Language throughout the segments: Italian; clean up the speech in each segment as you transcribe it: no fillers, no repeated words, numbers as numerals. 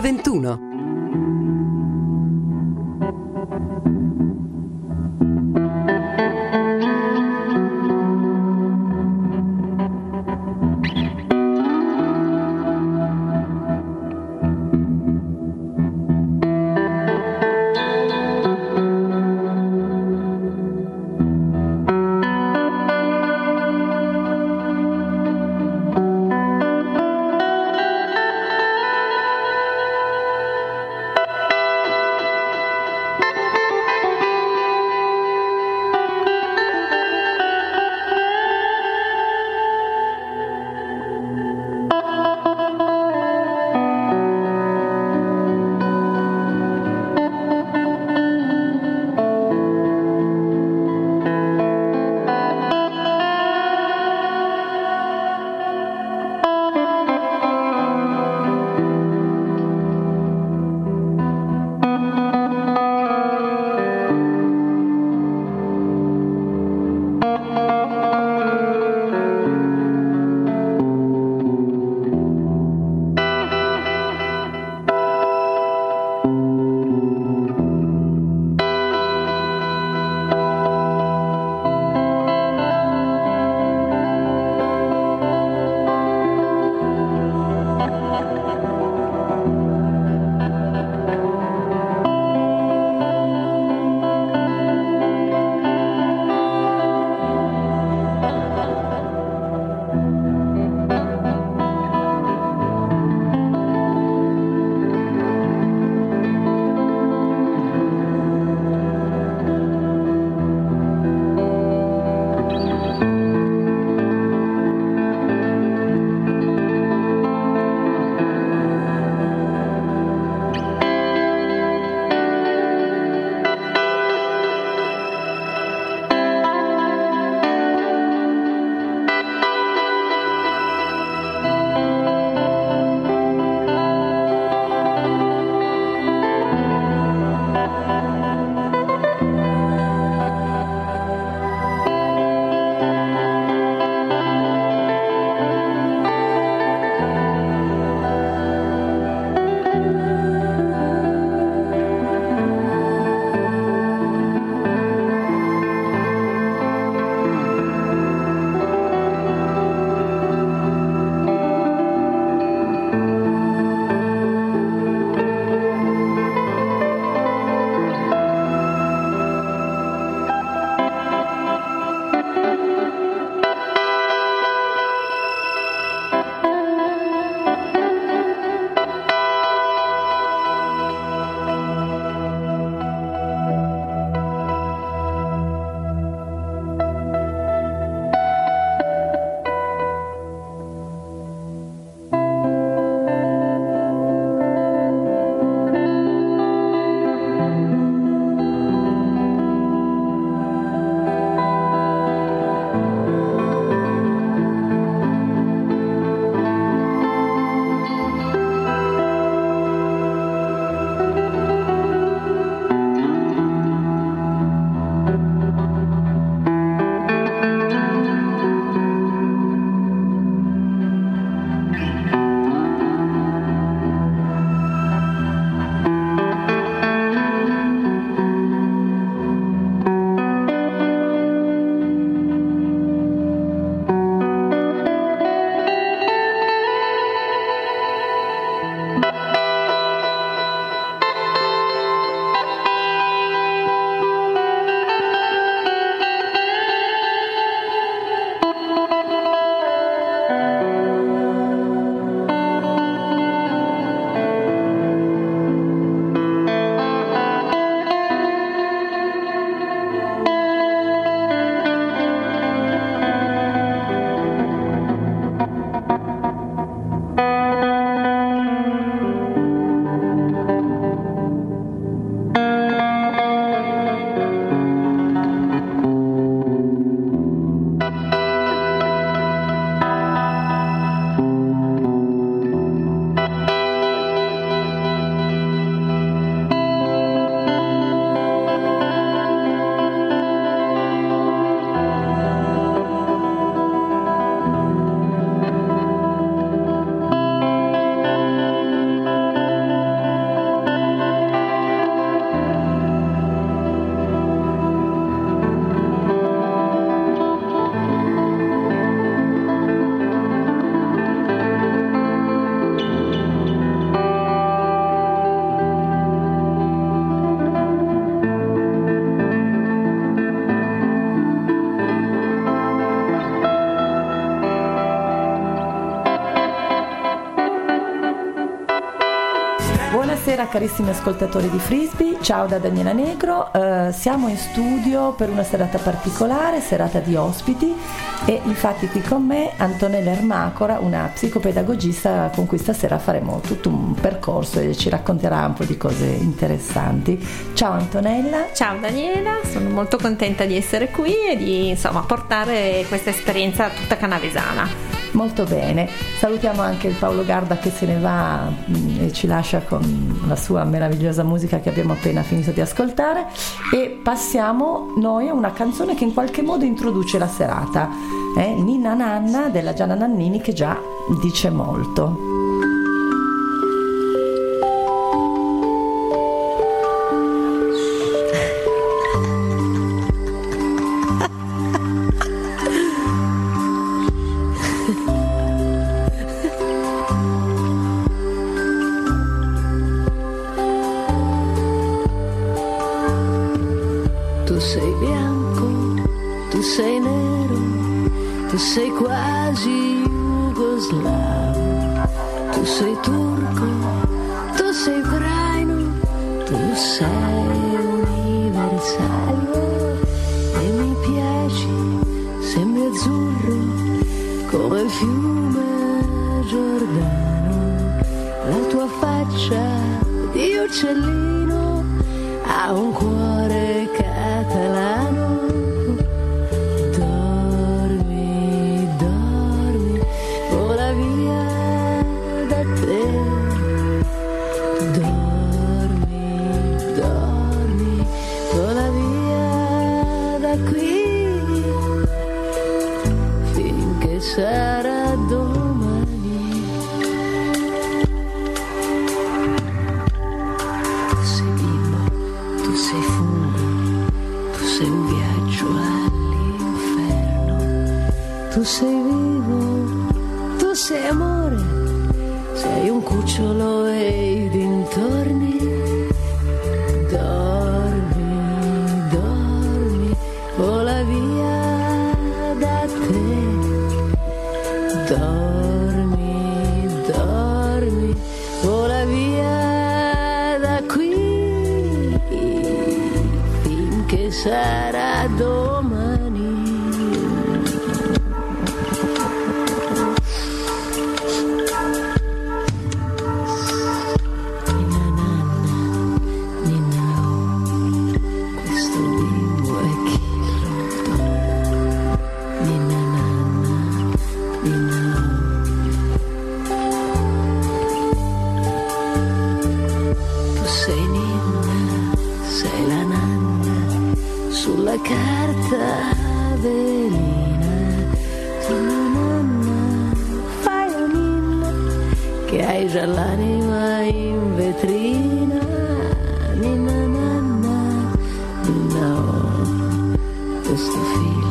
2021. Buonasera carissimi ascoltatori di Frisbee, ciao da Daniela Negro, siamo in studio per una serata particolare, serata di ospiti, e infatti qui con me Antonella Ermacora, una psicopedagogista con cui stasera faremo tutto un percorso e ci racconterà un po' di cose interessanti. Ciao Antonella. Ciao Daniela, sono molto contenta di essere qui e di portare questa esperienza tutta canavesana. Molto bene, salutiamo anche il Paolo Garda che se ne va e ci lascia con la sua meravigliosa musica che abbiamo appena finito di ascoltare, e passiamo noi a una canzone che in qualche modo introduce la serata, Ninna Nanna della Gianna Nannini, che già dice molto. Tu sei bianco, tu sei nero, tu sei quasi jugoslavo, tu sei turco, tu sei ucraino, tu sei universale e mi piaci, sembri azzurro come il fiume Giordano, la tua faccia di uccellino ha un cuore catalano. Dormi, dormi, vola via da te. Dormi, dormi, vola via da qui, finché sarà domani. Tu sei bimbo, tu sei fumo, tu sei un viaggio all'inferno, tu sei vivo, tu sei amore, sei un cucciolo e i dintorni. Dormi, dormi, vola via da te. Dormi, dormi, vola via da qui, finché sarà domani. Ninna nanna, ninna oh, questo bimbo è chi lo dona. Ninna nanna, ninna oh. Tu sei ninna, sei la nanna sulla carta velina. Tu nanna, fai la ninna che hai già l'anima in vetrina. Ninna nanna, ninna oh, questo figlio.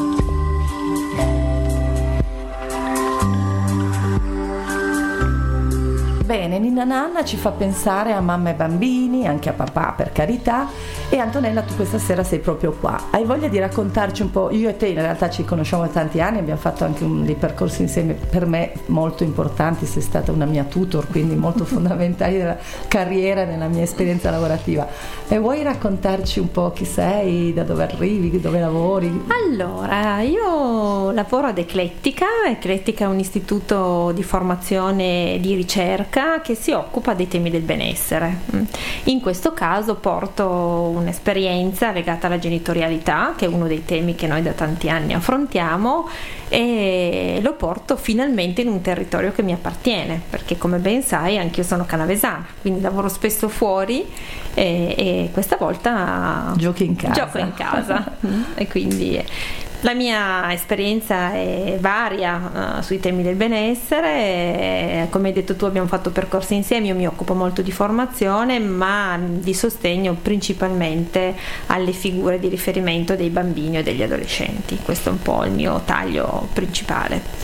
Bene, Ninna Nanna ci fa pensare a mamma e bambini, anche a papà per carità, e Antonella tu questa sera sei proprio qua. Hai voglia di raccontarci un po', io e te in realtà ci conosciamo da tanti anni, abbiamo fatto anche dei percorsi insieme per me molto importanti, sei stata una mia tutor, quindi molto fondamentale nella carriera, nella mia esperienza lavorativa. E vuoi raccontarci un po' chi sei, da dove arrivi, dove lavori? Allora, io lavoro ad Eclettica. Eclettica è un istituto di formazione e di ricerca che si occupa dei temi del benessere. In questo caso porto un'esperienza legata alla genitorialità, che è uno dei temi che noi da tanti anni affrontiamo, e lo porto finalmente in un territorio che mi appartiene, perché come ben sai anch'io sono canavesana, quindi lavoro spesso fuori e questa volta gioco in casa e quindi la mia esperienza è varia sui temi del benessere. Come hai detto tu, abbiamo fatto percorsi insieme. Io mi occupo molto di formazione, ma di sostegno principalmente alle figure di riferimento dei bambini o degli adolescenti. Questo è un po' il mio taglio principale.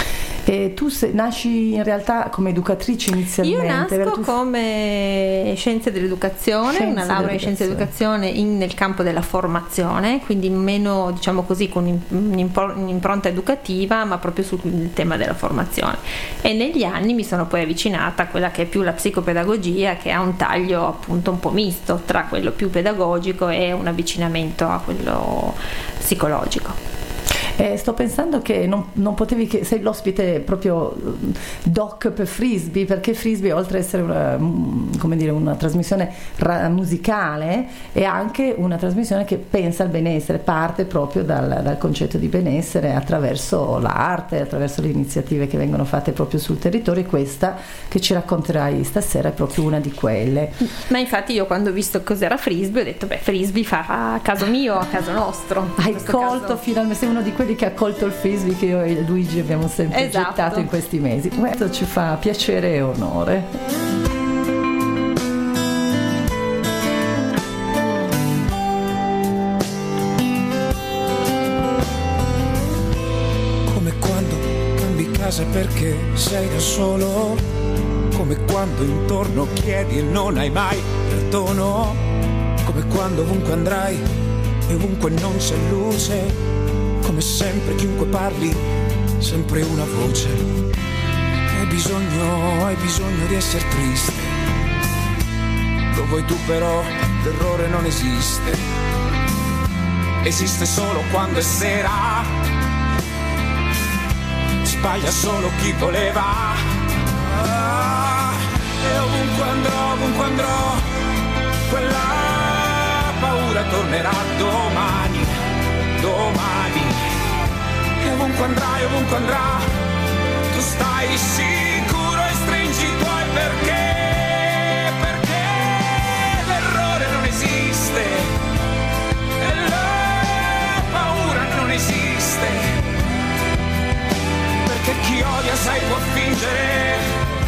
E tu nasci in realtà come educatrice inizialmente? Io nasco come scienze dell'educazione, una laurea in scienze dell'educazione nel campo della formazione, quindi meno, diciamo così, con un'impronta educativa, ma proprio sul tema della formazione. E negli anni mi sono poi avvicinata a quella che è più la psicopedagogia, che ha un taglio appunto un po' misto tra quello più pedagogico e un avvicinamento a quello psicologico. Sto pensando che non potevi che sei l'ospite proprio doc per Frisbee, perché Frisbee, oltre ad essere una trasmissione musicale, è anche una trasmissione che pensa al benessere, parte proprio dal concetto di benessere attraverso l'arte, attraverso le iniziative che vengono fatte proprio sul territorio, e questa che ci racconterai stasera è proprio una di quelle. Ma infatti io, quando ho visto cos'era Frisbee, ho detto Frisbee fa a caso mio, a caso nostro. Hai colto finalmente, sei uno di quelli che ha colto il Frisbee che io e Luigi abbiamo sempre gettato in questi mesi. Questo ci fa piacere e onore. Come quando cambi casa perché sei da solo, come quando intorno chiedi e non hai mai perdono, come quando ovunque andrai e ovunque non c'è luce, come sempre chiunque parli, sempre una voce. Hai bisogno di essere triste, lo vuoi tu però, l'errore non esiste, esiste solo quando è sera, sbaglia solo chi voleva. E ovunque andrò, quella paura tornerà domani. E ovunque andrà, tu stai sicuro e stringi i tuoi perché l'errore non esiste e la paura non esiste, perché chi odia sai può fingere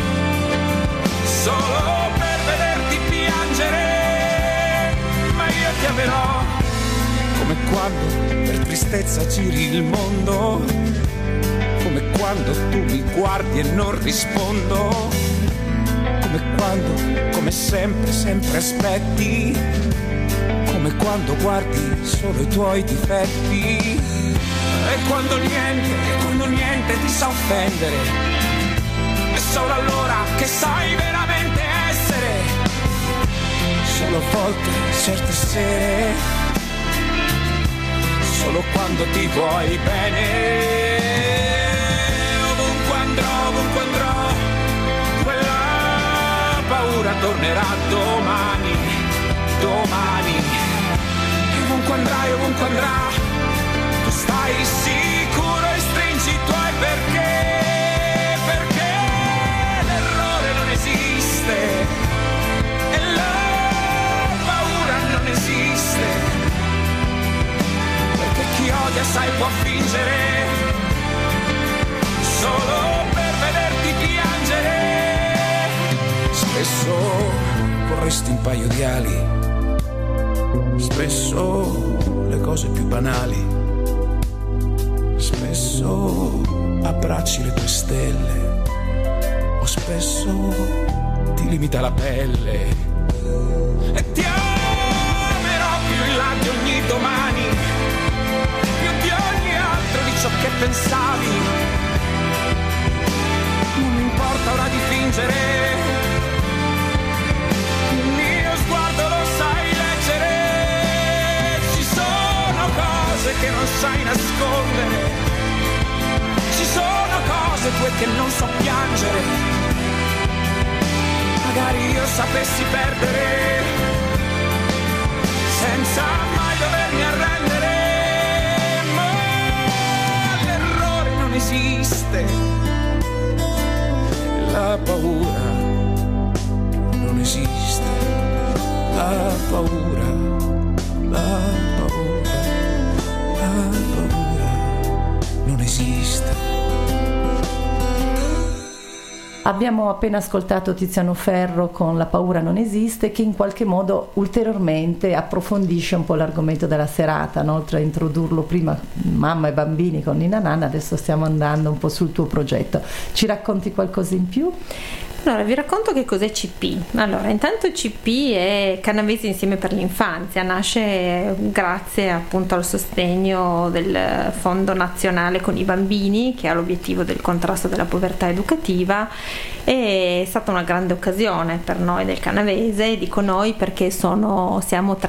solo per vederti piangere, ma io ti amerò come quando per tristezza giri il mondo, come quando tu mi guardi e non rispondo, come quando, come sempre aspetti, come quando guardi solo i tuoi difetti, e quando niente ti sa offendere, è solo allora che sai veramente essere, solo a volte certe sere, solo quando ti vuoi bene. Ovunque andrò, quella paura tornerà domani. E ovunque andrà, tu stai sicuro e stringi i tuoi perché l'errore non esiste e la paura non esiste. Chi odia sai può fingere solo per vederti piangere. Spesso vorresti un paio di ali, spesso le cose più banali, spesso abbracci le tue stelle, o spesso ti limita la pelle. E ti amerò più in là di ogni domani, di ciò che pensavi, non mi importa ora di fingere, il mio sguardo lo sai leggere, ci sono cose che non sai nascondere, ci sono cose tue che non so piangere, magari io sapessi perdere senza mai dovermi arrendere. Esiste la paura, non esiste la paura, non esiste. Abbiamo appena ascoltato Tiziano Ferro con La paura non esiste, che in qualche modo ulteriormente approfondisce un po' l'argomento della serata, no? Oltre a introdurlo prima mamma e bambini con Ninna Nanna, adesso stiamo andando un po' sul tuo progetto. Ci racconti qualcosa in più? Allora, vi racconto che cos'è CP. Allora, intanto CP è Canavese Insieme per l'Infanzia, nasce grazie appunto al sostegno del Fondo Nazionale con i Bambini, che ha l'obiettivo del contrasto della povertà educativa. È stata una grande occasione per noi del Canavese, dico noi perché siamo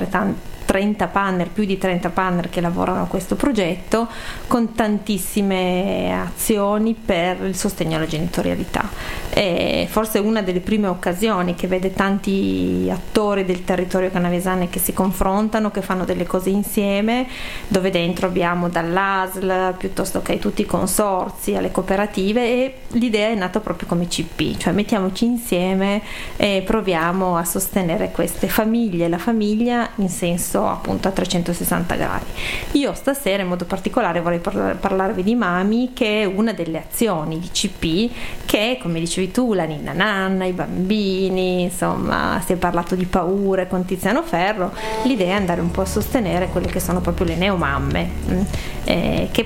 30 partner, più di 30 partner che lavorano a questo progetto, con tantissime azioni per il sostegno alla genitorialità. È forse una delle prime occasioni che vede tanti attori del territorio canavesano che si confrontano, che fanno delle cose insieme, dove dentro abbiamo dall'ASL piuttosto che tutti i consorzi alle cooperative, e l'idea è nata proprio come CP, cioè mettiamoci insieme e proviamo a sostenere queste famiglie, la famiglia in senso appunto a 360 gradi. Io stasera in modo particolare vorrei parlarvi di Mami, che è una delle azioni di CP, che come dicevi tu, la Ninna Nanna, i bambini, insomma si è parlato di paure con Tiziano Ferro. L'idea è andare un po' a sostenere quelle che sono proprio le neomamme, che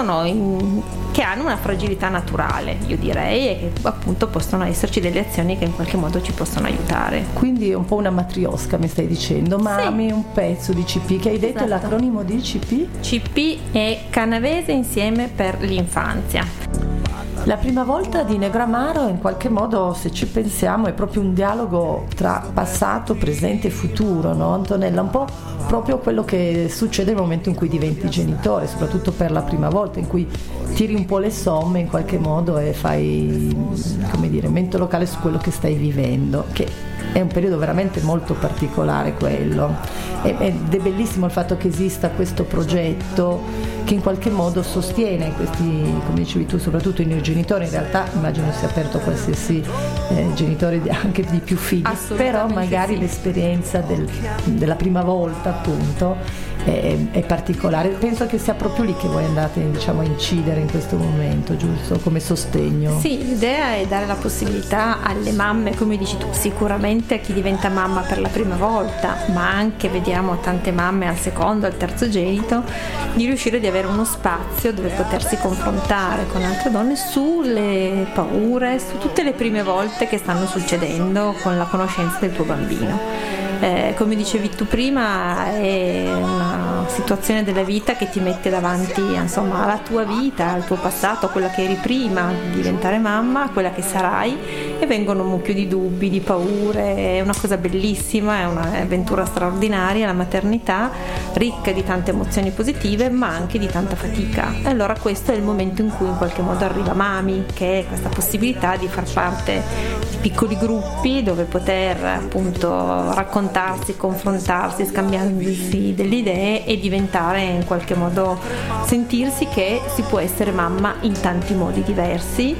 hanno una fragilità naturale, io direi, e che appunto possono esserci delle azioni che in qualche modo ci possono aiutare. Quindi è un po' una matriosca, mi stai dicendo. Mami, sì. Un pezzo di CP, che hai detto, esatto. L'acronimo di CP? CP è Canavese Insieme per l'Infanzia. La prima volta di Negramaro, in qualche modo, se ci pensiamo, è proprio un dialogo tra passato, presente e futuro, no Antonella? Un po' proprio quello che succede nel momento in cui diventi genitore, soprattutto per la prima volta, in cui tiri un po' le somme in qualche modo e fai, come dire, mento locale su quello che stai vivendo, che è un periodo veramente molto particolare quello, ed è bellissimo il fatto che esista questo progetto che in qualche modo sostiene questi, come dicevi tu, soprattutto i neogenitori. In realtà immagino sia aperto a qualsiasi genitore anche di più figli, però magari sì. L'esperienza della prima volta appunto è particolare. Penso che sia proprio lì che voi andate, diciamo, a incidere in questo momento, giusto? Come sostegno. Sì, l'idea è dare la possibilità alle mamme, come dici tu, sicuramente a chi diventa mamma per la prima volta, ma anche vediamo tante mamme al secondo, al terzogenito, di riuscire di avere uno spazio dove potersi confrontare con altre donne sulle paure, su tutte le prime volte che stanno succedendo con la conoscenza del tuo bambino. Come dicevi tu prima, è una situazione della vita che ti mette davanti, insomma, alla tua vita, al tuo passato, a quella che eri prima di diventare mamma, a quella che sarai, e vengono un mucchio di dubbi, di paure. È una cosa bellissima, è un'avventura straordinaria la maternità, ricca di tante emozioni positive ma anche di tanta fatica. E allora questo è il momento in cui in qualche modo arriva Mami, che è questa possibilità di far parte di piccoli gruppi dove poter appunto raccontarsi, confrontarsi, scambiarsi delle idee e diventare in qualche modo, sentirsi che si può essere mamma in tanti modi diversi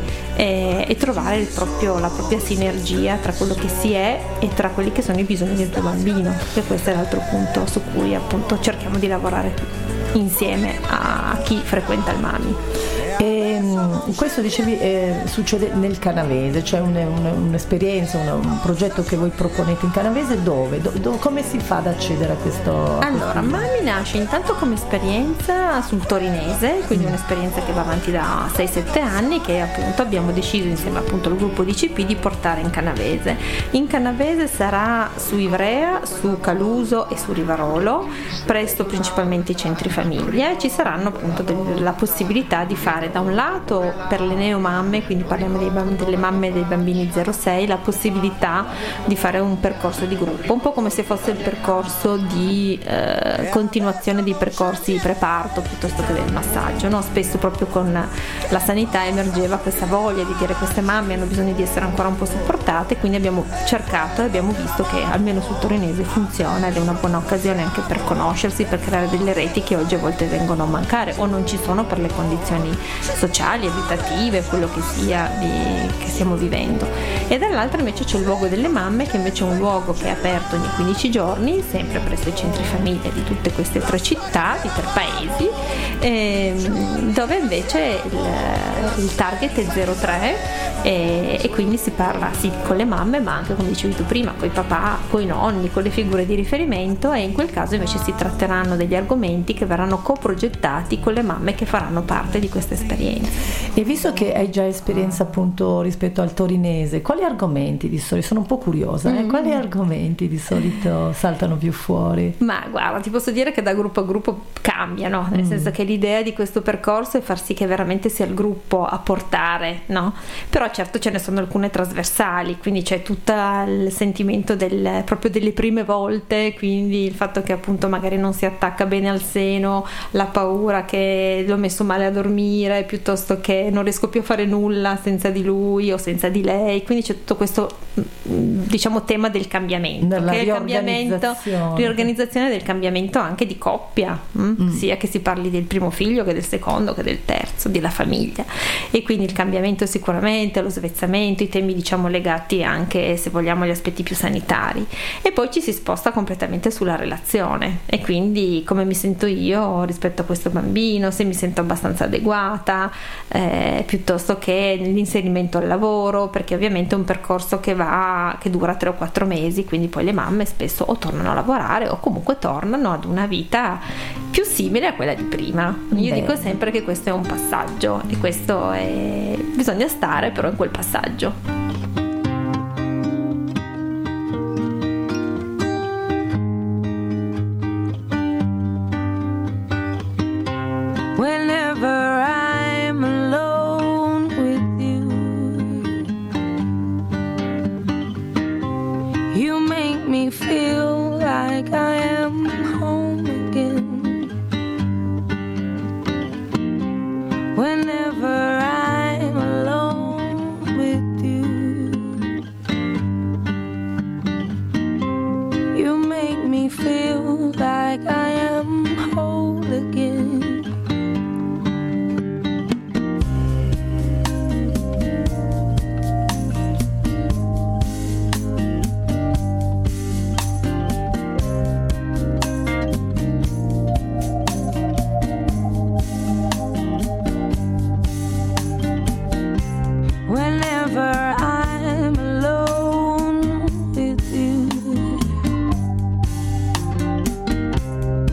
e trovare la propria sinergia tra quello che si è e tra quelli che sono i bisogni del tuo bambino, che questo è l'altro punto su cui appunto cerchiamo di lavorare insieme a chi frequenta il Mami. E questo dicevi succede nel Canavese, cioè un'esperienza, un progetto che voi proponete in Canavese. Dove? Come si fa ad accedere a questo? Allora, Mami nasce intanto come esperienza sul torinese, quindi un'esperienza che va avanti da 6-7 anni, che appunto abbiamo deciso insieme appunto al gruppo di CP di portare in Canavese. In Canavese sarà su Ivrea, su Caluso e su Rivarolo, presto principalmente i centri famiglia, e ci saranno appunto la possibilità di fare da un lato per le neomamme, quindi parliamo delle mamme dei bambini 0-6, la possibilità di fare un percorso di gruppo, un po' come se fosse il percorso di continuazione dei percorsi di preparto piuttosto che del massaggio, no? Spesso proprio con la sanità emergeva questa voglia di dire queste mamme hanno bisogno di essere ancora un po' supportate, quindi abbiamo cercato e abbiamo visto che almeno sul torinese funziona ed è una buona occasione anche per conoscersi, per creare delle reti che oggi a volte vengono a mancare o non ci sono per le condizioni sociali sociali, abitative, quello che sia che stiamo vivendo. E dall'altra invece c'è il luogo delle mamme, che invece è un luogo che è aperto ogni 15 giorni, sempre presso i centri famiglia di tutte queste 3 città, di 3 paesi, dove invece il target è 0-3 e quindi si parla sì con le mamme, ma anche, come dicevi tu prima, con i papà, con i nonni, con le figure di riferimento, e in quel caso invece si tratteranno degli argomenti che verranno coprogettati con le mamme che faranno parte di questa esperienza. E visto che hai già esperienza appunto rispetto al torinese, quali argomenti di solito, sono un po' curiosa, quali argomenti di solito saltano più fuori? Ma guarda, ti posso dire che da gruppo a gruppo cambiano, nel senso che l'idea di questo percorso è far sì che veramente sia il gruppo a portare, no? Però certo ce ne sono alcune trasversali, quindi c'è tutto il sentimento proprio delle prime volte, quindi il fatto che appunto magari non si attacca bene al seno, la paura che l'ho messo male a dormire, piuttosto che non riesco più a fare nulla senza di lui o senza di lei, quindi c'è tutto questo, diciamo, tema del cambiamento, che è il cambiamento, riorganizzazione del cambiamento anche di coppia, sia che si parli del primo figlio che del secondo che del terzo, della famiglia, e quindi il cambiamento sicuramente, lo svezzamento, i temi diciamo legati anche, se vogliamo, agli aspetti più sanitari, e poi ci si sposta completamente sulla relazione, e quindi come mi sento io rispetto a questo bambino, se mi sento abbastanza adeguata, piuttosto che l'inserimento al lavoro, perché ovviamente è un percorso che dura 3 o 4 mesi, quindi poi le mamme spesso o tornano a lavorare o comunque tornano ad una vita più simile a quella di prima. Io dico sempre che questo è un passaggio, e questo bisogna stare però in quel passaggio. Whenever I'm alone with you, you make me feel like I am home again. Whenever I'm alone with you, you make me feel like I am whole again. Whenever I'm alone with you,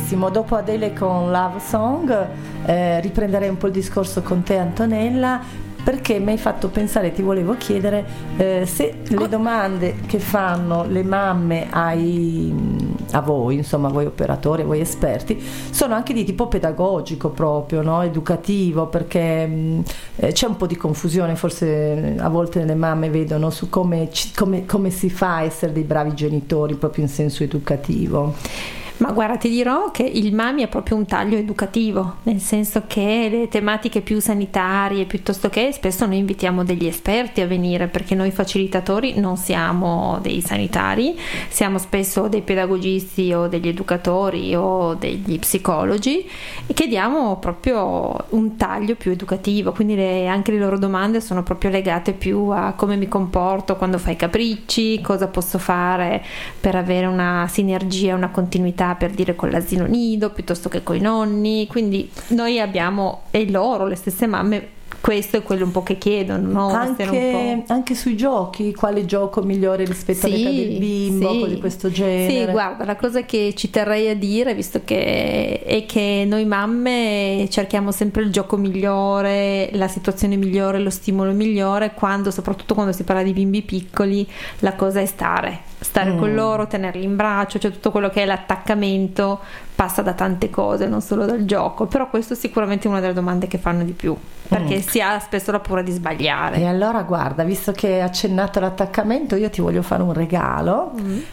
benissimo, dopo Adele con Love Song riprenderei un po' il discorso con te, Antonella, perché mi hai fatto pensare, ti volevo chiedere se le domande che fanno le mamme a voi, insomma, voi operatori, voi esperti, sono anche di tipo pedagogico proprio, no? Educativo, perché c'è un po' di confusione, forse a volte le mamme vedono su come si fa a essere dei bravi genitori proprio in senso educativo. Ma guarda, ti dirò che il Mami è proprio un taglio educativo, nel senso che le tematiche più sanitarie, piuttosto che spesso noi invitiamo degli esperti a venire, perché noi facilitatori non siamo dei sanitari, siamo spesso dei pedagogisti o degli educatori o degli psicologi, e che diamo proprio un taglio più educativo, quindi anche le loro domande sono proprio legate più a come mi comporto quando fai capricci, cosa posso fare per avere una sinergia, una continuità, per dire, con l'asilo nido piuttosto che coi nonni. Quindi noi abbiamo, e loro, le stesse mamme, questo è quello un po' che chiedono, no? Anche sui giochi, quale gioco migliore rispetto all'età del bimbo, cose di questo genere. Sì, guarda, la cosa che ci terrei a dire, visto che è che noi mamme cerchiamo sempre il gioco migliore, la situazione migliore, lo stimolo migliore, soprattutto quando si parla di bimbi piccoli, la cosa è stare con loro, tenerli in braccio, cioè tutto quello che è l'attaccamento passa da tante cose, non solo dal gioco. Però questo è sicuramente una delle domande che fanno di più, perché si ha spesso la paura di sbagliare. E allora guarda, visto che hai accennato all'attaccamento, io ti voglio fare un regalo,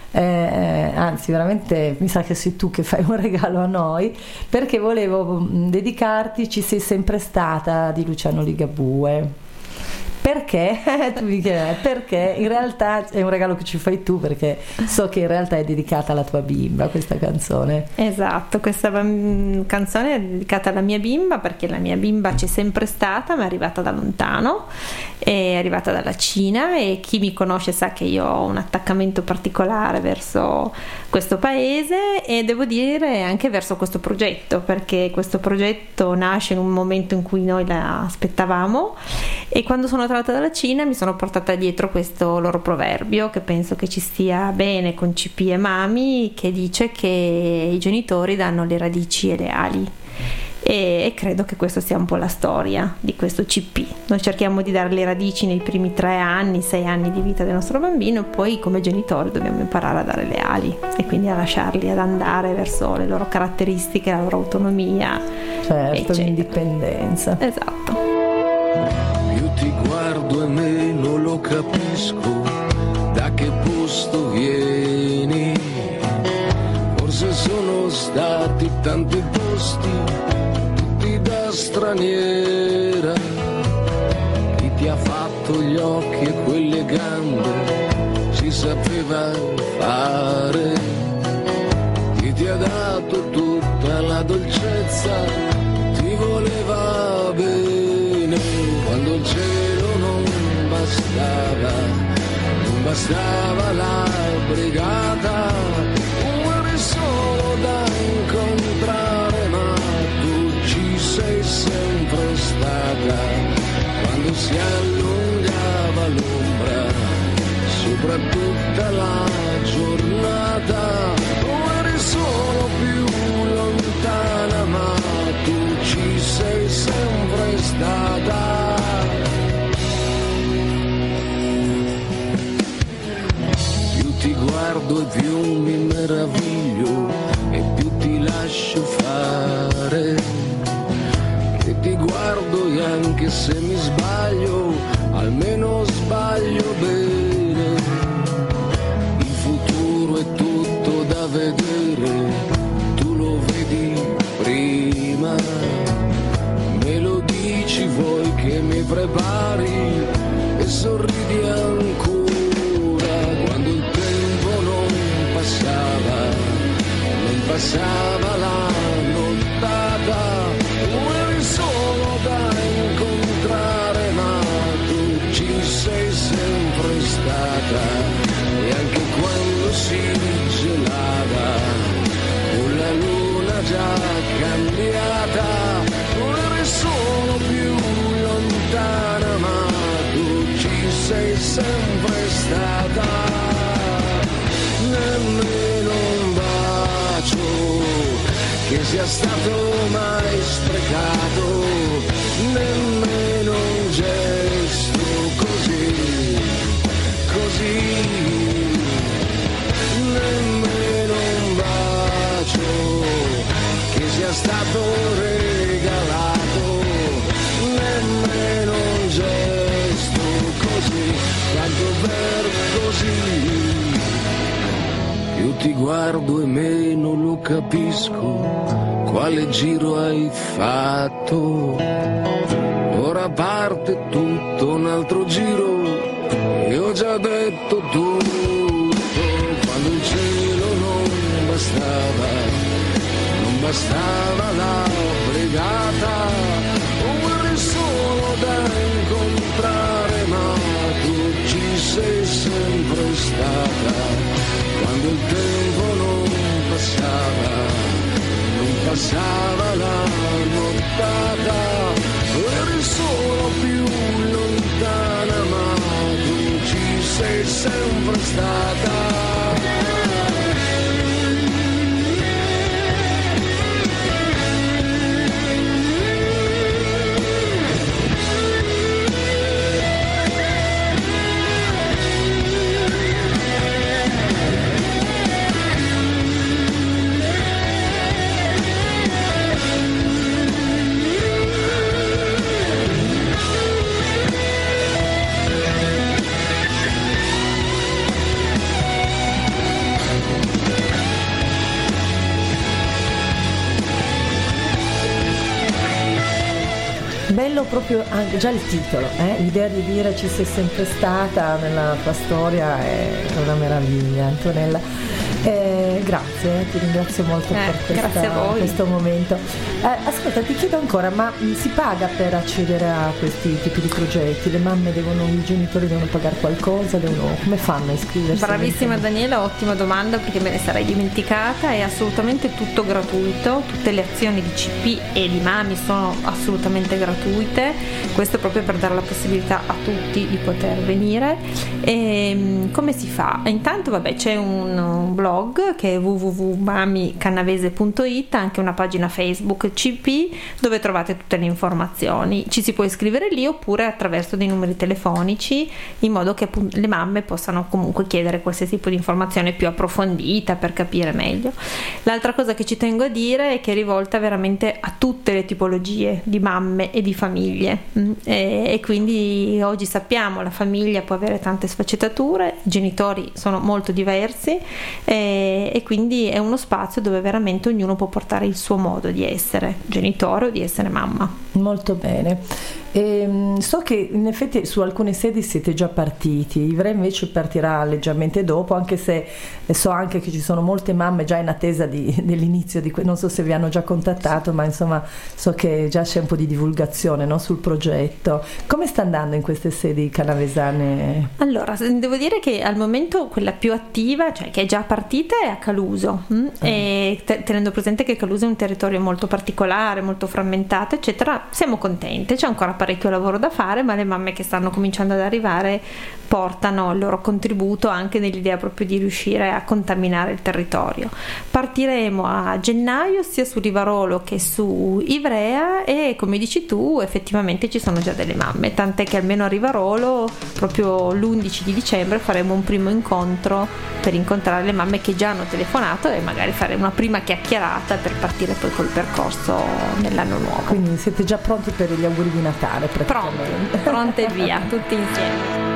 anzi veramente mi sa che sei tu che fai un regalo a noi, perché volevo dedicarti Ci sei sempre stata di Luciano Ligabue. Perché? Tu mi chiedi, perché in realtà è un regalo che ci fai tu, perché so che in realtà è dedicata alla tua bimba questa canzone. Esatto, questa canzone è dedicata alla mia bimba, perché la mia bimba c'è sempre stata, ma è arrivata da lontano, è arrivata dalla Cina, e chi mi conosce sa che io ho un attaccamento particolare verso questo paese, e devo dire anche verso questo progetto, perché questo progetto nasce in un momento in cui noi la aspettavamo, e quando sono tornata dalla Cina mi sono portata dietro questo loro proverbio, che penso che ci stia bene con CP e Mami, che dice che i genitori danno le radici e le ali, e credo che questa sia un po' la storia di questo CP. Noi cerchiamo di dare le radici nei primi 3 anni, 6 anni di vita del nostro bambino, poi come genitori dobbiamo imparare a dare le ali, e quindi a lasciarli ad andare verso le loro caratteristiche, la loro autonomia, certo, l'indipendenza. Esatto. Più ti guardo e meno lo capisco da che posto vieni. Forse sono stati tanti posti, tutti da straniera. Chi ti ha fatto gli occhi e quelle gambe si sapeva fare. Chi ti ha dato tutta la dolcezza ti voleva bene. Quando il cielo non bastava la brigata, eri solo da incontrare, ma tu ci sei sempre stata. Quando si allungava l'ombra sopra tutta la giornata, eri solo più lontana, ma tu ci sei sempre stata. Più ti guardo e più mi meraviglio, e più ti lascio fare. E ti guardo, e anche se mi sbaglio, almeno sbaglio bene. Il futuro è tutto da vedere, tu lo vedi prima. Me lo dici, vuoi che mi prepari, e sorridi ancora. Quando il tempo non passava la nottata, eri solo da incontrare, ma tu ci sei sempre stata. E anche quando si gelava, con la luna già cambiata, eri solo più lontana, ma tu ci sei sempre stata. Nemmeno un bacio sia stato mai sprecato nemmeno un gesto così, nemmeno un bacio che sia stato regalato, nemmeno un gesto così, tanto per così. Più ti guardo e meno lo capisco, quale giro hai fatto. Ora parte tutto un altro giro, e ho già detto tutto. Quando il cielo non bastava la brigata, ora solo da incontrare, ma tu ci sei sempre stata. Quando il tempo non passava la nottata, eri solo più lontana, ma tu ci sei sempre stata. Bello proprio anche già il titolo, l'idea di dire ci sei sempre stata nella tua storia è una meraviglia, Antonella. Grazie, ti ringrazio molto per questo momento. Ascolta, ti chiedo ancora, ma si paga per accedere a questi tipi di progetti? Le mamme i genitori devono pagare qualcosa? Come fanno a iscriversi? Bravissima Daniela, ottima domanda, perché me ne sarei dimenticata. È assolutamente tutto gratuito, tutte le azioni di CP e di Mami sono assolutamente gratuite, questo proprio per dare la possibilità a tutti di poter venire. E come si fa? Intanto c'è un blog che è www.mamicannavese.it, anche una pagina Facebook CP dove trovate tutte le informazioni. Ci si può iscrivere lì oppure attraverso dei numeri telefonici, in modo che le mamme possano comunque chiedere qualsiasi tipo di informazione più approfondita per capire meglio. L'altra cosa che ci tengo a dire è che è rivolta veramente a tutte le tipologie di mamme e di famiglie, e quindi oggi sappiamo la famiglia può avere tante sfaccettature, i genitori sono molto diversi, e quindi è uno spazio dove veramente ognuno può portare il suo modo di essere genitore o di essere mamma. Molto bene. So che in effetti su alcune sedi siete già partiti, Ivrea invece partirà leggermente dopo, anche se so anche che ci sono molte mamme già in attesa dell'inizio non so se vi hanno già contattato, ma insomma so che già c'è un po' di divulgazione, no, sul progetto. Come sta andando in queste sedi canavesane? Allora, devo dire che al momento quella più attiva, cioè che è già partita, è a Caluso, e tenendo presente che Caluso è un territorio molto particolare, molto frammentato, eccetera, siamo contente, c'è ancora parecchio lavoro da fare, ma le mamme che stanno cominciando ad arrivare portano il loro contributo anche nell'idea proprio di riuscire a contaminare il territorio. Partiremo a gennaio sia su Rivarolo che su Ivrea, e come dici tu effettivamente ci sono già delle mamme, tant'è che almeno a Rivarolo proprio l'11 di dicembre faremo un primo incontro per incontrare le mamme che già hanno telefonato e magari fare una prima chiacchierata per partire poi col percorso nell'anno nuovo. Quindi siete già pronti per gli auguri di Natale praticamente. Pronte via, tutti insieme.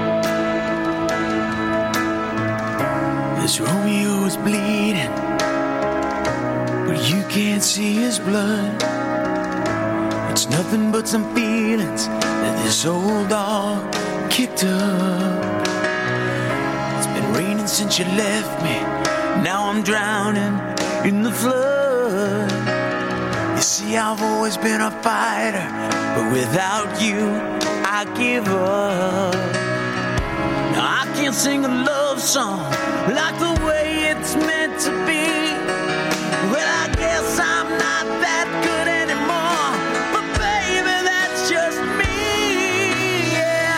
This Romeo is bleeding, but you can't see his blood. It's nothing but some feelings that this old dog kicked up. It's been raining since you left me, now I'm drowning in the flood. You see, I've always been a fighter, but without you, I give up. Now I can't sing a love song like the way it's meant to be. Well, I guess I'm not that good anymore, but baby, that's just me. Yeah,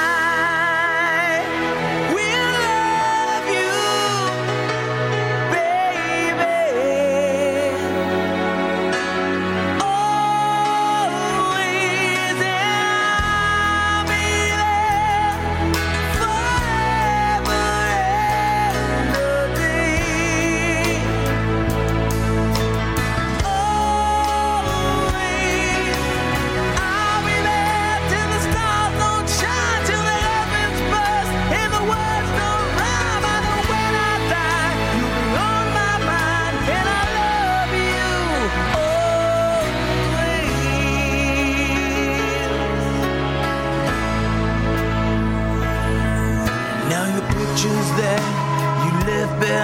I will love you, baby.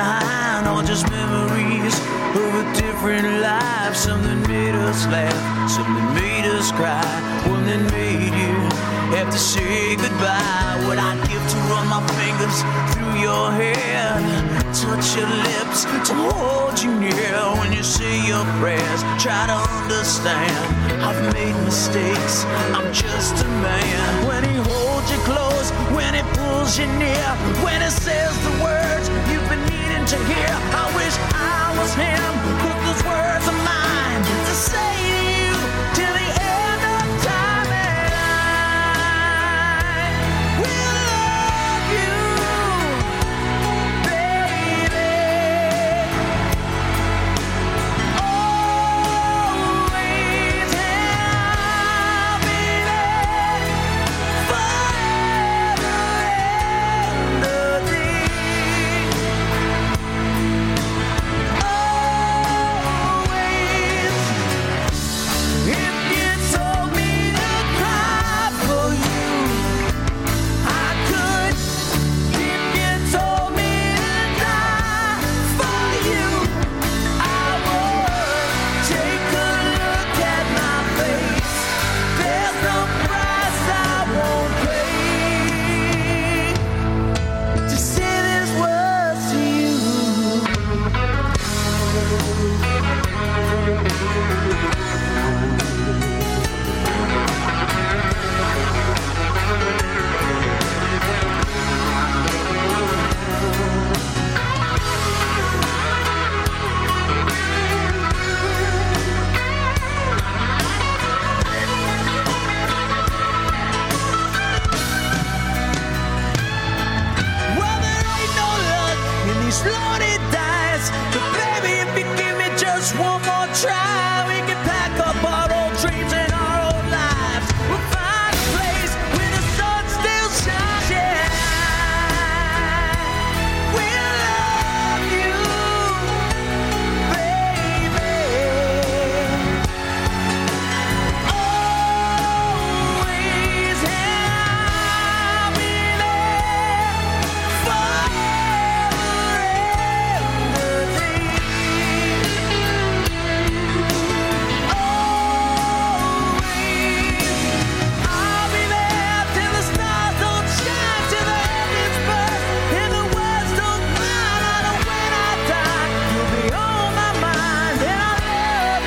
behind, or just memories of a different life. Something made us laugh, something made us cry, one that made you have to say goodbye. What I'd give to run my fingers through your hair, touch your lips, to hold you near when you say your prayers. Try to understand, I've made mistakes, I'm just a man. When he holds you close, when he pulls you near, when he says the words you've been needing to hear. I wish I was him, put those words of mine to say to you till the end of time. And I will love you, baby, always, and I'll be there forever and a day. If you told me to cry for you, I could. If you told me to die for you, I would. Take a look at my face, there's no price I won't pay to say these words to you. Well, there ain't no luck in these lonely days, but baby, if you give me just one more try, we can pack up our old dreams and our old lives. We'll find a place where the sun still shines. Yeah, we'll love you, baby, always, and I'll be there forever and a day. Always, I'll be there till the stars don't shine, till the heavens burst and the words don't cry. And when I die, you'll be on my mind, and I love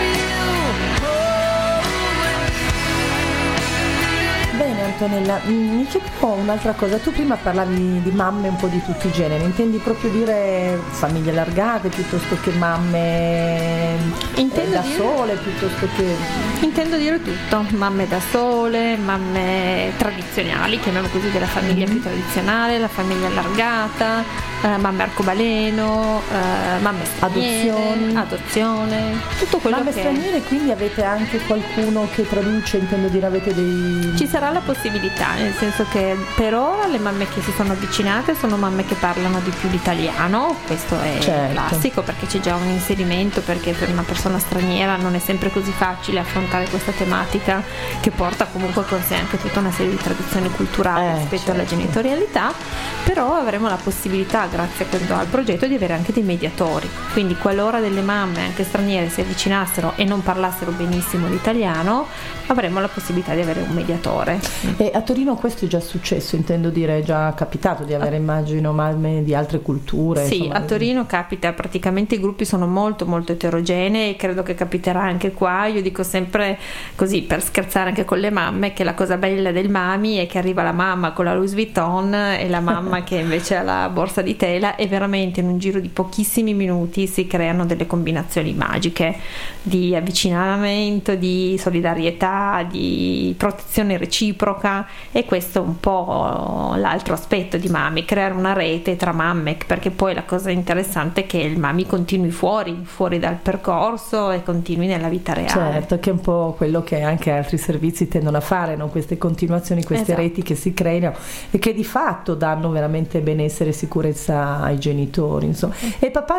you always. Bene Antonella, mi chiedevo un'altra cosa, tu prima parlavi di mamme un po' di tutti i generi, intendi proprio dire famiglie allargate piuttosto che mamme Intendo da dire- sole, piuttosto che... Intendo dire tutto, mamme da sole, mamme tradizionali, chiamiamo così, della famiglia più tradizionale, la famiglia allargata, mamme arcobaleno, mamme straniere, adozione, tutto quello Mamme che straniere, quindi avete anche qualcuno che traduce, intendo dire avete dei... ci sarà la possibilità, nel senso che per ora le mamme che si sono avvicinate sono mamme che parlano di più l'italiano, questo è Certo. classico perché c'è già un inserimento, perché per una persona straniera non è sempre così facile affrontare questa tematica che porta comunque con sé anche tutta una serie di tradizioni culturali rispetto alla certo. genitorialità, però avremo la possibilità, grazie al progetto, di avere anche dei mediatori, quindi qualora delle mamme anche straniere si avvicinassero e non parlassero benissimo l'italiano, avremo la possibilità di avere un mediatore. E a Torino questo è già successo, intendo dire, è già capitato di avere, immagino, mamme di altre culture? Sì, insomma. a Torino capita, praticamente i gruppi sono molto molto eterogenei e credo che capiterà anche qua. Io dico sempre così per scherzare anche con le mamme che la cosa bella del mami è che arriva la mamma con la Louis Vuitton e la mamma che invece ha la borsa di tela, e veramente in un giro di pochissimi minuti si creano delle combinazioni magiche di avvicinamento, di solidarietà, di protezione reciproca, e questo è un po' l'altro aspetto di Mami, creare una rete tra mamme, perché poi la cosa interessante è che il Mami continui fuori dal percorso e continui nella vita reale. Certo, che è un po' quello che anche altri servizi tendono a fare, no? Queste continuazioni, queste Esatto. reti che si creano e che di fatto danno veramente benessere e sicurezza ai genitori, insomma. E papà ne vede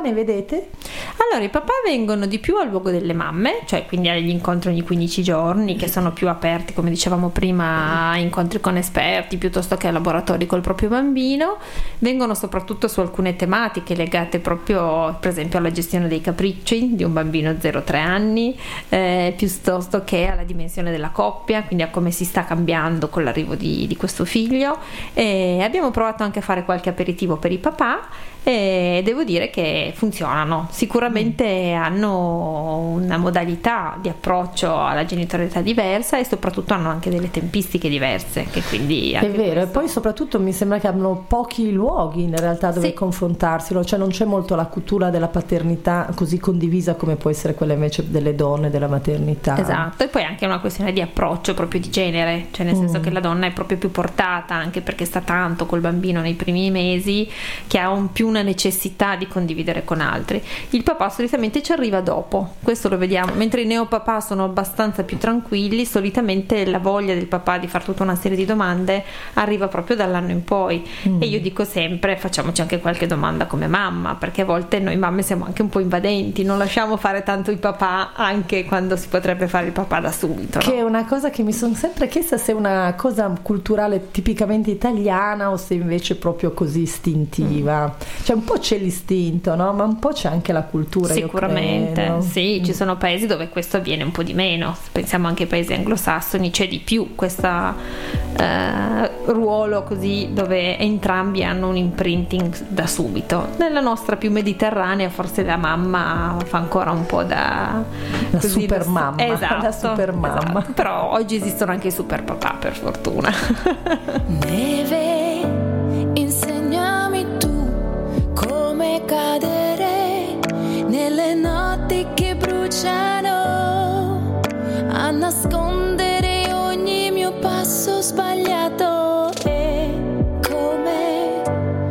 avete? Allora, i papà vengono di più al luogo delle mamme, cioè quindi agli incontri ogni 15 giorni, che sono più aperti, come dicevamo prima, a incontri con esperti piuttosto che a laboratori col proprio bambino. Vengono soprattutto su alcune tematiche legate proprio, per esempio, alla gestione dei capricci di un bambino 0-3 anni, piuttosto che alla dimensione della coppia, quindi a come si sta cambiando con l'arrivo di questo figlio. E abbiamo provato anche a fare qualche aperitivo per i papà e devo dire che funzionano. Sicuramente hanno una modalità di approccio alla genitorialità diversa e soprattutto hanno anche delle tempistiche diverse, che quindi è vero. E poi soprattutto mi sembra che hanno pochi luoghi in realtà dove confrontarsi, cioè non c'è molto la cultura della paternità così condivisa come può essere quella invece delle donne, della maternità. Esatto, e poi anche una questione di approccio proprio di genere, cioè nel senso che la donna è proprio più portata, anche perché sta tanto col bambino nei primi mesi, che ha più una necessità di condividere con altri. Il papà solitamente ci arriva dopo, questo lo vediamo, mentre i neopapà sono abbastanza più tranquilli, solitamente la voglia del papà di fare tutta una serie di domande arriva proprio dall'anno in poi. E io dico sempre, facciamoci anche qualche domanda come mamma, perché a volte noi mamme siamo anche un po' invadenti, non lasciamo fare tanto i papà anche quando si potrebbe fare il papà da subito, no? Che è una cosa che mi sono sempre chiesta se è una cosa culturale tipicamente italiana o se invece proprio così istintiva. Cioè un po' c'è l'istinto, no? Ma un po' c'è anche la cultura. Sicuramente, sì, ci sono paesi dove questo avviene un po' di meno. Pensiamo anche ai paesi anglosassoni, c'è di più questo ruolo così, dove entrambi hanno un imprinting da subito. Nella nostra più mediterranea forse la mamma fa ancora un po' da super mamma. Esatto, da super mamma. Esatto. Però oggi esistono anche i super papà, per fortuna. Neve, insegnami tu come cadere nelle notti che bruciano, a nascondere ogni mio passo sbagliato e come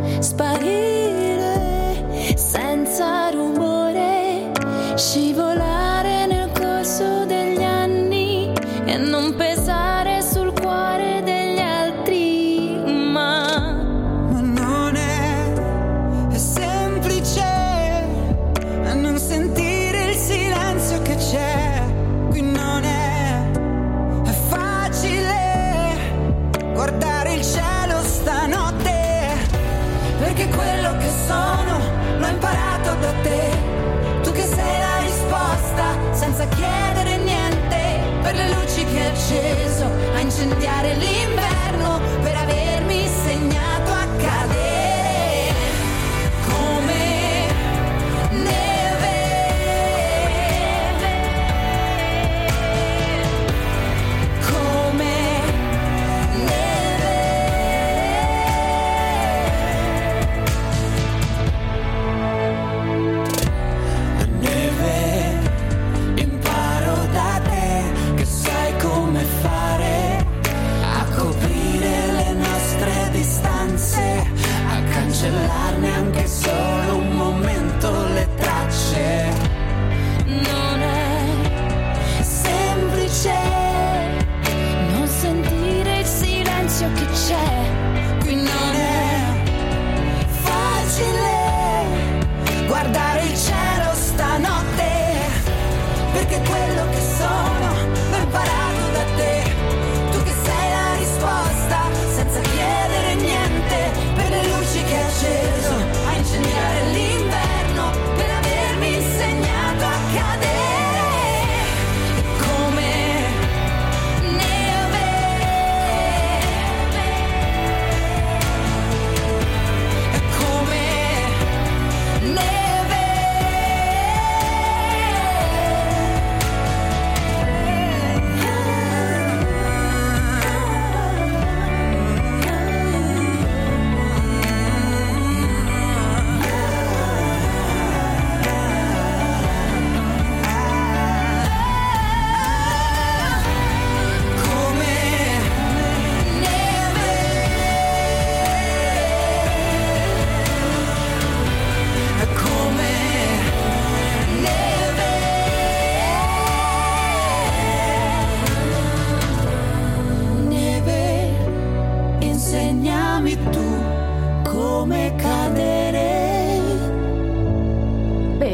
sparire senza rumore, scivolare nel corso degli anni e non pesare sul cuore degli altri, ma non è semplice non sentire il silenzio che c'è qui, non è facile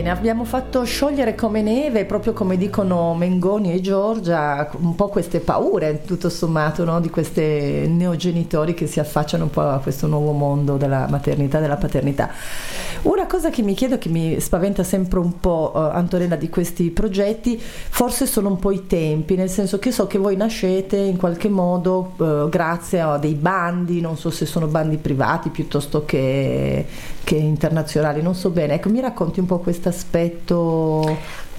bene, abbiamo fatto sciogliere come neve, proprio come dicono Mengoni e Giorgia, un po' queste paure, tutto sommato, no? Di questi neogenitori che si affacciano un po' a questo nuovo mondo della maternità, della paternità. Una cosa che mi chiedo, che mi spaventa sempre un po', Antonella, di questi progetti, forse sono un po' i tempi, nel senso che so che voi nascete in qualche modo grazie a dei bandi, non so se sono bandi privati piuttosto che internazionali, non so bene. Ecco, mi racconti un po' questo aspetto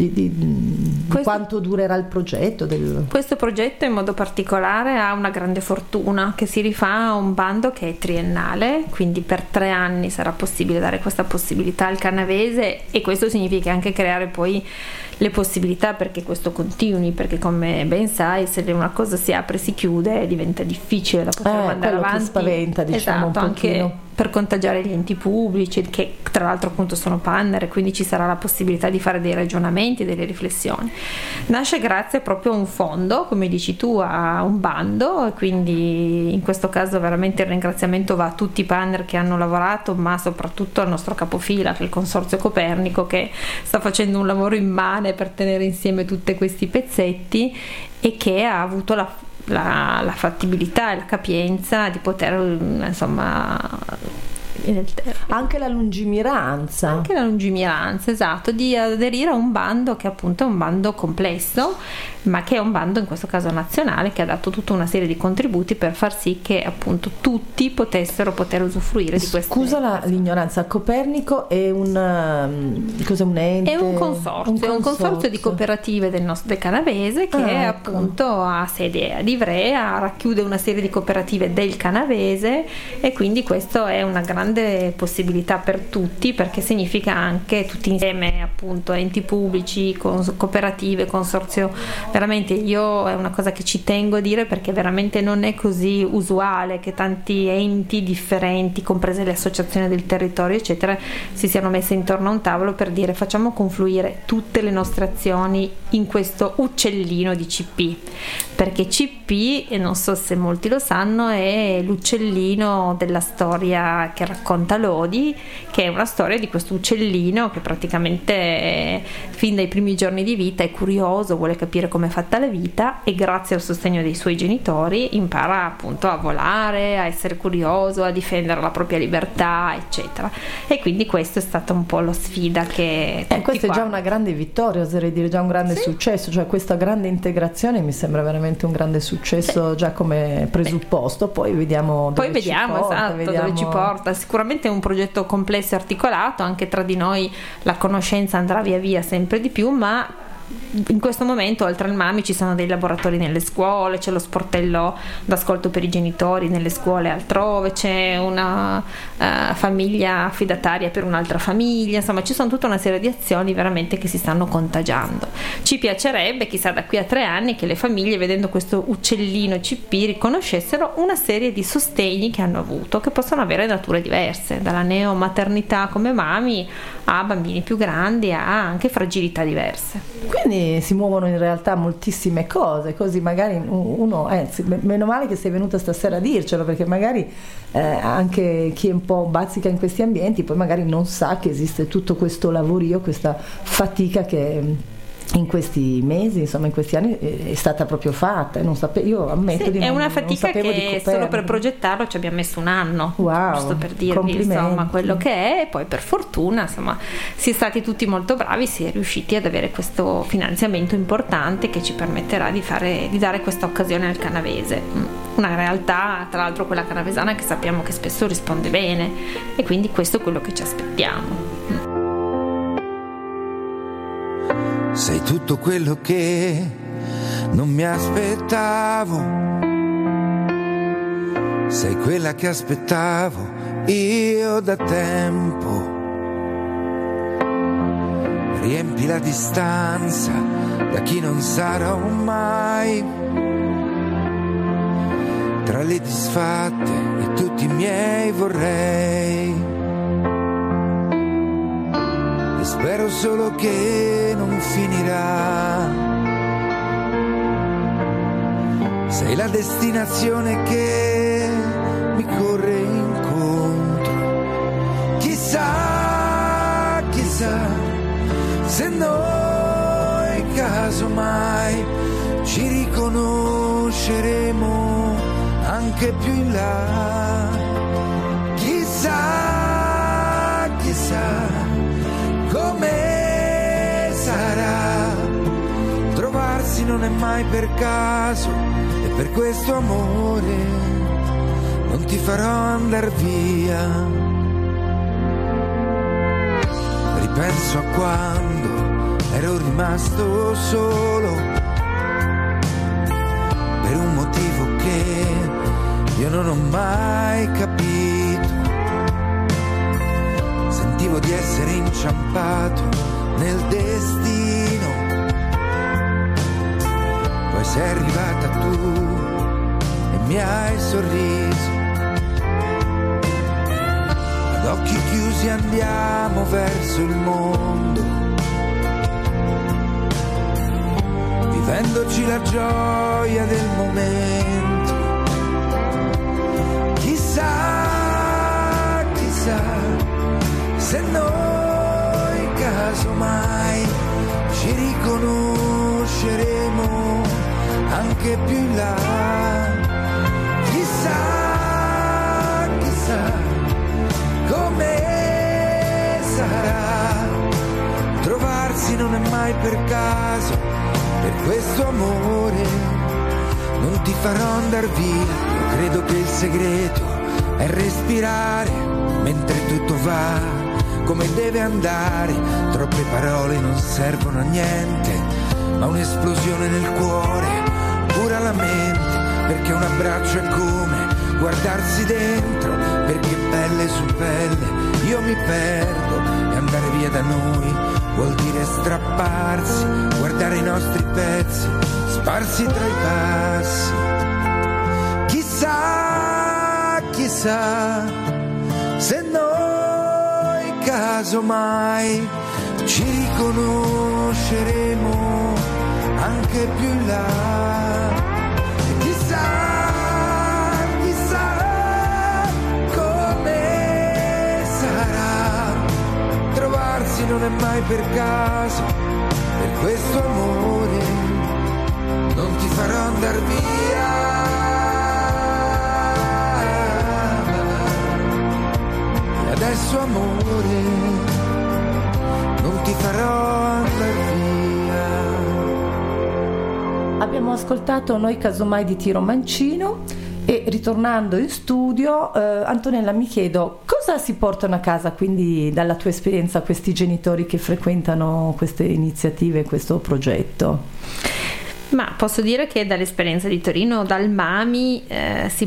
di quanto durerà il progetto? Questo progetto in modo particolare ha una grande fortuna, che si rifà a un bando che è triennale, quindi per 3 anni sarà possibile dare questa possibilità al canavese, e questo significa anche creare poi le possibilità perché questo continui, perché come ben sai, se una cosa si apre e si chiude diventa difficile da poter mandare avanti. Che spaventa, diciamo, esatto, un pochino. anche per contagiare gli enti pubblici, che tra l'altro appunto sono partner, e quindi ci sarà la possibilità di fare dei ragionamenti, delle riflessioni. Nasce grazie proprio a un fondo, come dici tu, a un bando, e quindi in questo caso veramente il ringraziamento va a tutti i partner che hanno lavorato, ma soprattutto al nostro capofila, che è il Consorzio Copernico, che sta facendo un lavoro immane per tenere insieme tutti questi pezzetti, e che ha avuto la fattibilità e la capienza di poter, insomma, anche la lungimiranza, esatto, di aderire a un bando che appunto è un bando complesso, ma che è un bando in questo caso nazionale, che ha dato tutta una serie di contributi per far sì che appunto tutti potessero usufruire di queste. Scusa l'ignoranza, Copernico è un ente? È un consorzio di cooperative del canavese, che ecco. appunto ha sede ad Ivrea, racchiude una serie di cooperative del canavese, e quindi questo è una grande possibilità per tutti, perché significa anche tutti insieme, appunto, enti pubblici, cooperative, consorzio. Veramente io è una cosa che ci tengo a dire, perché veramente non è così usuale che tanti enti differenti, comprese le associazioni del territorio eccetera, si siano messe intorno a un tavolo per dire: facciamo confluire tutte le nostre azioni in questo uccellino di CP, perché CP, e non so se molti lo sanno, è l'uccellino della storia che racconta Lodi, che è una storia di questo uccellino che praticamente fin dai primi giorni di vita è curioso, vuole capire come è fatta la vita, e grazie al sostegno dei suoi genitori impara appunto a volare, a essere curioso, a difendere la propria libertà eccetera, e quindi questo è stata un po' la sfida che questa è già una grande vittoria, oserei dire, già un grande successo, cioè questa grande integrazione mi sembra veramente un grande successo già come presupposto. Poi vediamo dove ci porta. Sicuramente è un progetto complesso e articolato, anche tra di noi la conoscenza andrà via via sempre di più, ma in questo momento oltre al Mami ci sono dei laboratori nelle scuole, c'è lo sportello d'ascolto per i genitori nelle scuole altrove, c'è una famiglia affidataria per un'altra famiglia, insomma ci sono tutta una serie di azioni veramente che si stanno contagiando. Ci piacerebbe, chissà, da qui a 3 anni, che le famiglie, vedendo questo uccellino CP, riconoscessero una serie di sostegni che hanno avuto, che possono avere nature diverse, dalla neomaternità come Mami a bambini più grandi, a anche fragilità diverse. Quindi si muovono in realtà moltissime cose, così magari uno, meno male che sei venuta stasera a dircelo, perché magari anche chi è un po' bazzica in questi ambienti poi magari non sa che esiste tutto questo lavorio, questa fatica che in questi mesi, insomma in questi anni è stata proprio fatta, io ammetto di non, è una fatica non che solo per progettarlo ci abbiamo messo 1 anno, giusto per dirvi insomma quello che è, e poi per fortuna insomma si è stati tutti molto bravi, si è riusciti ad avere questo finanziamento importante che ci permetterà di dare questa occasione al canavese, una realtà tra l'altro quella canavesana che sappiamo che spesso risponde bene, e quindi questo è quello che ci aspettiamo. Sei tutto quello che non mi aspettavo, sei quella che aspettavo io da tempo. Riempi la distanza da chi non sarò mai, tra le disfatte e tutti i miei vorrei. Spero solo che non finirà. Sei la destinazione che mi corre incontro. Chissà, chissà se noi casomai ci riconosceremo anche più in là. Chissà, chissà come sarà, trovarsi non è mai per caso, e per questo amore non ti farò andar via. Ripenso a quando ero rimasto solo, per un motivo che io non ho mai capito. Sentivo di essere inciampato nel destino, poi sei arrivata tu e mi hai sorriso. Ad occhi chiusi andiamo verso il mondo, vivendoci la gioia del momento. Chissà, chissà, se noi casomai ci riconosceremo anche più in là. Chissà, chissà come sarà, trovarsi non è mai per caso, per questo amore non ti farò andar via. Io credo che il segreto è respirare mentre tutto va come deve andare. Troppe parole non servono a niente, ma un'esplosione nel cuore cura la mente, perché un abbraccio è come guardarsi dentro, perché pelle su pelle io mi perdo, e andare via da noi vuol dire strapparsi, guardare i nostri pezzi sparsi tra i passi. Chissà, chissà, se noi casomai ci riconosceremo anche più in là. Chissà, chissà come sarà, trovarsi non è mai per caso, per questo amore non ti farò andar via. E adesso amore non ti farò andar via. Abbiamo ascoltato Noi casomai di Tiro Mancino, e ritornando in studio, Antonella, mi chiedo cosa si portano a casa quindi dalla tua esperienza questi genitori che frequentano queste iniziative, questo progetto? Ma posso dire che dall'esperienza di Torino, dal Mami, si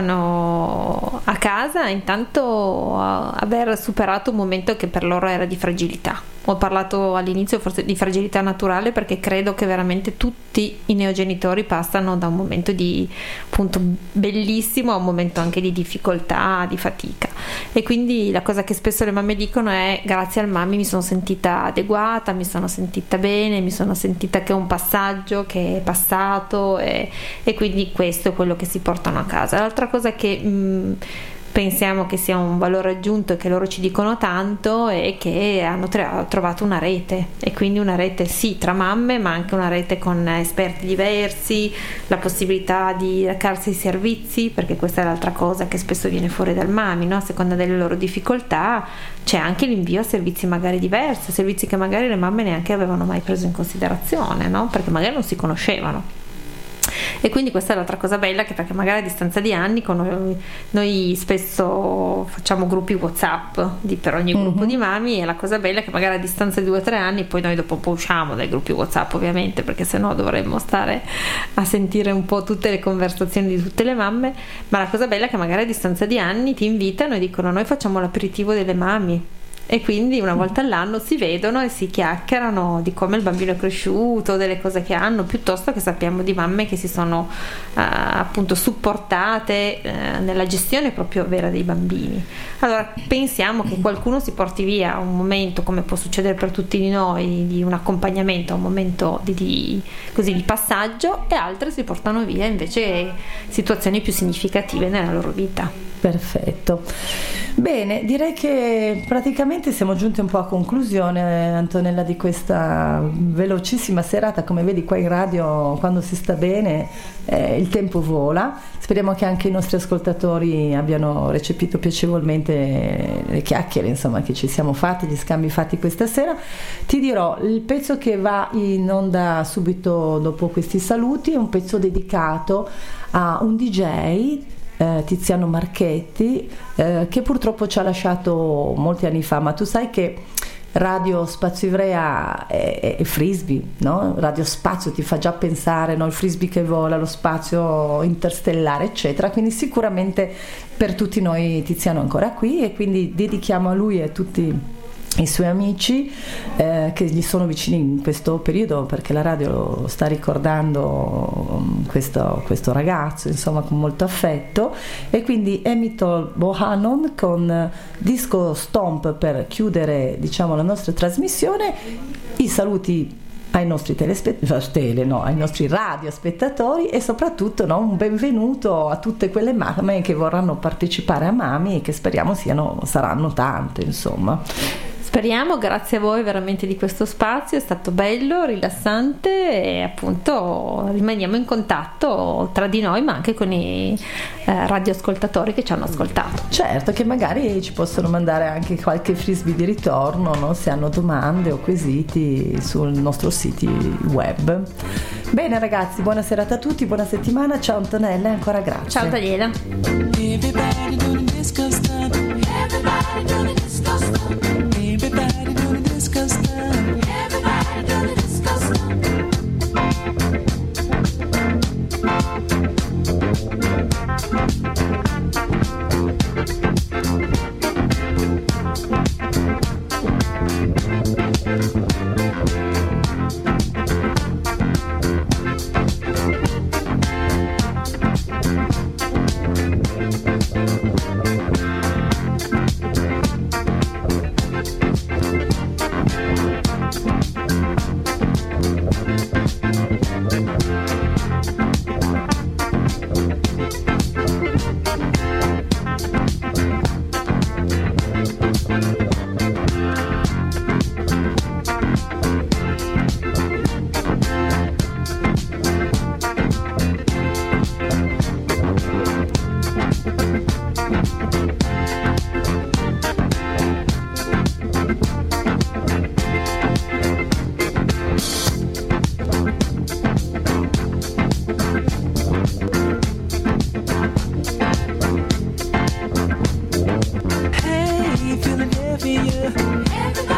portano a casa intanto aver superato un momento che per loro era di fragilità. Ho parlato all'inizio forse di fragilità naturale, perché credo che veramente tutti i neogenitori passano da un momento di appunto bellissimo a un momento anche di difficoltà, di fatica, e quindi la cosa che spesso le mamme dicono è: grazie al Mami mi sono sentita adeguata, mi sono sentita bene, mi sono sentita che è un passaggio che è passato, e quindi questo è quello che si portano a casa. L'altra cosa che pensiamo che sia un valore aggiunto e che loro ci dicono tanto è che hanno trovato una rete, e quindi una rete sì tra mamme, ma anche una rete con esperti diversi, la possibilità di recarsi ai servizi, perché questa è l'altra cosa che spesso viene fuori dal Mami, no? A seconda delle loro difficoltà c'è anche l'invio a servizi magari diversi, servizi che magari le mamme neanche avevano mai preso in considerazione, no? Perché magari non si conoscevano. E quindi questa è l'altra cosa bella, che perché magari a distanza di anni noi spesso facciamo gruppi WhatsApp per ogni gruppo di Mami, e la cosa bella è che magari a distanza di 2 o 3 anni poi noi dopo un po' usciamo dai gruppi WhatsApp, ovviamente, perché sennò dovremmo stare a sentire un po' tutte le conversazioni di tutte le mamme, ma la cosa bella è che magari a distanza di anni ti invitano e dicono: noi facciamo l'aperitivo delle Mami, e quindi una volta all'anno si vedono e si chiacchierano di come il bambino è cresciuto, delle cose che hanno, piuttosto che sappiamo di mamme che si sono appunto supportate nella gestione proprio vera dei bambini. Allora pensiamo che qualcuno si porti via un momento, come può succedere per tutti di noi, di un accompagnamento, un momento di passaggio, e altre si portano via invece situazioni più significative nella loro vita. Perfetto. Bene, direi che praticamente siamo giunti un po' a conclusione, Antonella, di questa velocissima serata. Come vedi qua in radio, quando si sta bene, il tempo vola. Speriamo che anche i nostri ascoltatori abbiano recepito piacevolmente le chiacchiere, insomma, che ci siamo fatti, gli scambi fatti questa sera. Ti dirò, il pezzo che va in onda subito dopo questi saluti è un pezzo dedicato a un DJ, Tiziano Marchetti, che purtroppo ci ha lasciato molti anni fa, ma tu sai che Radio Spazio Ivrea è frisbee, no? Radio Spazio ti fa già pensare, no? Il frisbee che vola, lo spazio interstellare, eccetera, quindi sicuramente per tutti noi Tiziano è ancora qui, e quindi dedichiamo a lui e a tutti i suoi amici che gli sono vicini in questo periodo, perché la radio lo sta ricordando questo ragazzo, insomma, con molto affetto. E quindi Emitol Bohannon con Disco Stomp per chiudere, diciamo, la nostra trasmissione. I saluti ai nostri ai nostri radiospettatori, e soprattutto, no, un benvenuto a tutte quelle mamme che vorranno partecipare a Mami, e che speriamo saranno tante, insomma. Speriamo, grazie a voi veramente di questo spazio, è stato bello, rilassante, e appunto rimaniamo in contatto tra di noi, ma anche con i radioascoltatori che ci hanno ascoltato. Certo, che magari ci possono mandare anche qualche frisbee di ritorno, no? Se hanno domande o quesiti sul nostro sito web. Bene ragazzi, buona serata a tutti, buona settimana, ciao Antonella e ancora grazie. Ciao Daniela. Everybody doing disco stuff. Everybody doing disco stuff. Everybody doing disco stuff. Everybody doing disco Hey, Philadelphia.